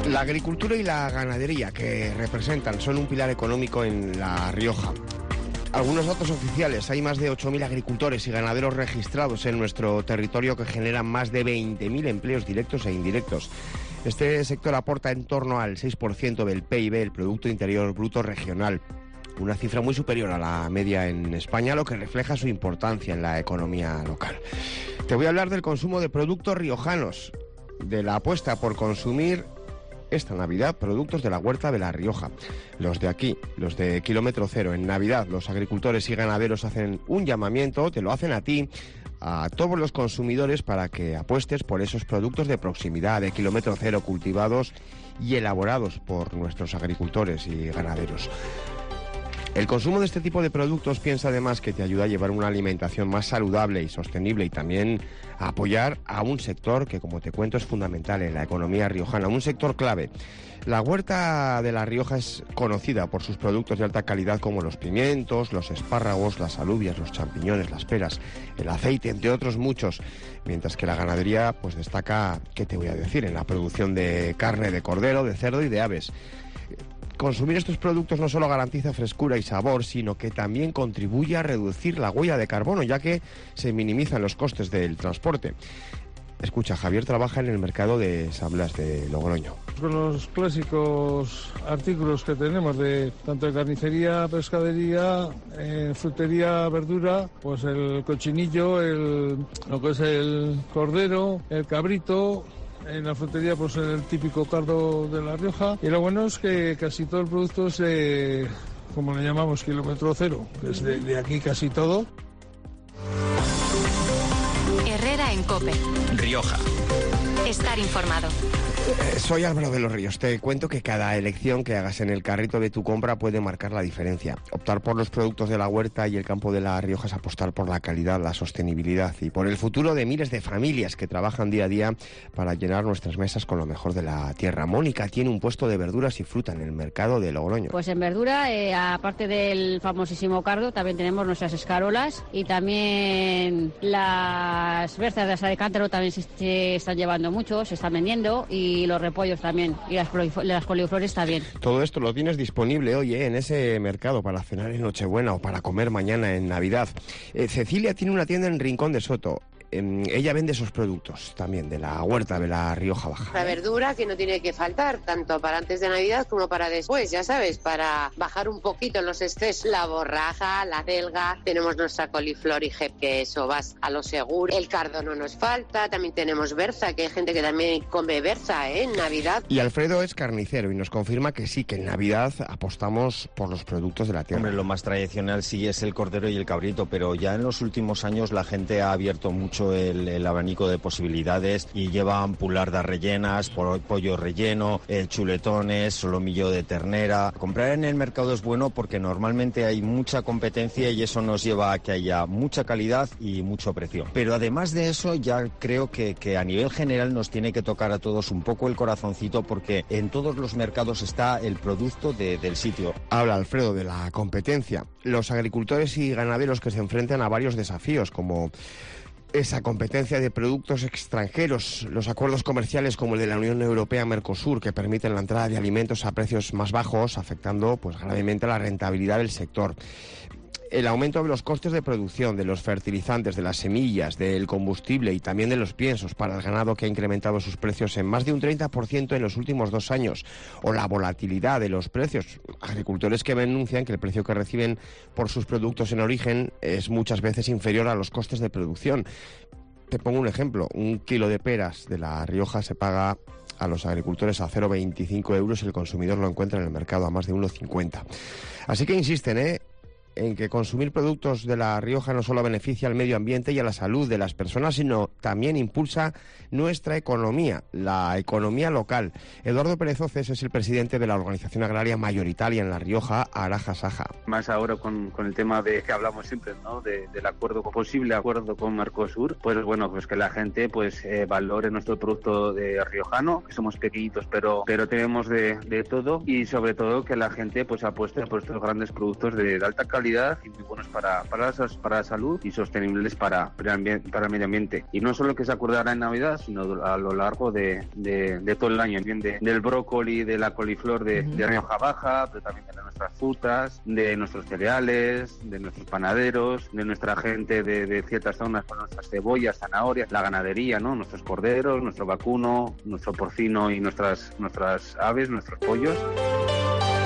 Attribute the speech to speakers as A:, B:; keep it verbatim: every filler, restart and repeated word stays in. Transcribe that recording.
A: La agricultura y la ganadería que representan son un pilar económico en La Rioja. Algunos datos oficiales: hay más de ocho mil agricultores y ganaderos registrados en nuestro territorio que generan más de veinte mil empleos directos e indirectos. Este sector aporta en torno al seis por ciento del P I B, el Producto Interior Bruto Regional, una cifra muy superior a la media en España, lo que refleja su importancia en la economía local. Te voy a hablar del consumo de productos riojanos, de la apuesta por consumir esta Navidad productos de la huerta de La Rioja. Los de aquí, los de Kilómetro Cero. En Navidad los agricultores y ganaderos hacen un llamamiento, te lo hacen a ti, a todos los consumidores, para que apuestes por esos productos de proximidad, de Kilómetro Cero, cultivados y elaborados por nuestros agricultores y ganaderos. El consumo de este tipo de productos, piensa además, que te ayuda a llevar una alimentación más saludable y sostenible, y también a apoyar a un sector que, como te cuento, es fundamental en la economía riojana, un sector clave. La huerta de La Rioja es conocida por sus productos de alta calidad como los pimientos, los espárragos, las alubias, los champiñones, las peras, el aceite, entre otros muchos, mientras que la ganadería pues destaca, ¿qué te voy a decir?, en la producción de carne de cordero, de cerdo y de aves. Consumir estos productos no solo garantiza frescura y sabor, sino que también contribuye a reducir la huella de carbono, ya que se minimizan los costes del transporte. Escucha, Javier trabaja en el mercado de San Blas de Logroño.
B: Con los clásicos artículos que tenemos de tanto de carnicería, pescadería, eh, frutería, verdura, pues el cochinillo, el, lo que es el cordero, el cabrito. En la frutería, pues el típico cardo de La Rioja. Y lo bueno es que casi todo el producto es de, como le llamamos, Kilómetro Cero, que es de, de aquí casi todo.
C: Herrera en COPE. Rioja. Estar informado.
A: Eh, soy Álvaro de los Ríos. Te cuento que cada elección que hagas en el carrito de tu compra puede marcar la diferencia. Optar por los productos de la huerta y el campo de La Rioja es apostar por la calidad, la sostenibilidad y por el futuro de miles de familias que trabajan día a día para llenar nuestras mesas con lo mejor de la tierra. Mónica tiene un puesto de verduras y fruta en el mercado de Logroño.
D: Pues en verdura, eh, aparte del famosísimo cardo, también tenemos nuestras escarolas y también las berzas de asa de cántaro también se, se están llevando mucho, se están vendiendo, y y los repollos también, y las, las coliflores también. Todo esto lo tienes disponible hoy, ¿eh?, en ese mercado para cenar en Nochebuena o para comer mañana en Navidad. Eh, Cecilia tiene una tienda en Rincón de Soto. Eh, ella vende esos productos también de la huerta de La Rioja Baja.
E: La verdura que no tiene que faltar, tanto para antes de Navidad como para después, ya sabes, para bajar un poquito los excesos. La borraja, la celga, tenemos nuestra coliflor y jep, que eso vas a lo seguro. El cardo no nos falta, también tenemos berza, que hay gente que también come berza, ¿eh?, en Navidad.
A: Y Alfredo es carnicero y nos confirma que sí, que en Navidad apostamos por los productos de la tierra.
F: Hombre, lo más tradicional sí es el cordero y el cabrito, pero ya en los últimos años la gente ha abierto mucho El, el abanico de posibilidades y llevan pulardas rellenas, pollo relleno, eh, chuletones, solomillo de ternera. Comprar en el mercado es bueno porque normalmente hay mucha competencia y eso nos lleva a que haya mucha calidad y mucho precio. Pero además de eso, ya creo que, que a nivel general nos tiene que tocar a todos un poco el corazoncito, porque en todos los mercados está el producto de, del sitio.
A: Habla Alfredo de la competencia. Los agricultores y ganaderos que se enfrentan a varios desafíos, como esa competencia de productos extranjeros, los acuerdos comerciales como el de la Unión Europea-Mercosur, que permiten la entrada de alimentos a precios más bajos, afectando pues gravemente la rentabilidad del sector. El aumento de los costes de producción, de los fertilizantes, de las semillas, del combustible y también de los piensos para el ganado, que ha incrementado sus precios en más de un treinta por ciento en los últimos dos años. O la volatilidad de los precios. Agricultores que denuncian que el precio que reciben por sus productos en origen es muchas veces inferior a los costes de producción. Te pongo un ejemplo. Un kilo de peras de La Rioja se paga a los agricultores a cero coma veinticinco euros y el consumidor lo encuentra en el mercado a más de uno coma cincuenta. Así que insisten, ¿eh?, en que consumir productos de La Rioja no solo beneficia al medio ambiente y a la salud de las personas, sino también impulsa nuestra economía, la economía local. Eduardo Pérez Oces es el presidente de la organización agraria mayoritaria en La Rioja, Araja Saja.
G: Más ahora con, con el tema de que hablamos siempre, ¿no?, de, del acuerdo, posible acuerdo con Mercosur, pues bueno, pues que la gente pues eh, valore nuestro producto de riojano, que somos pequeñitos, pero pero tenemos de, de todo, y sobre todo que la gente pues apueste por estos grandes productos de, de alta calidad calidad y muy buenos para, para, la, para la salud y sostenibles para, para el medio ambiente. Y no solo que se acordará en Navidad, sino a lo largo de, de, de todo el año, bien de, del brócoli, de la coliflor de, uh-huh. de Rioja Baja, pero también de nuestras frutas, de nuestros cereales, de nuestros panaderos, de nuestra gente de, de ciertas zonas con nuestras cebollas, zanahorias, la ganadería, ¿no? Nuestros corderos, nuestro vacuno, nuestro porcino y nuestras, nuestras aves, nuestros pollos.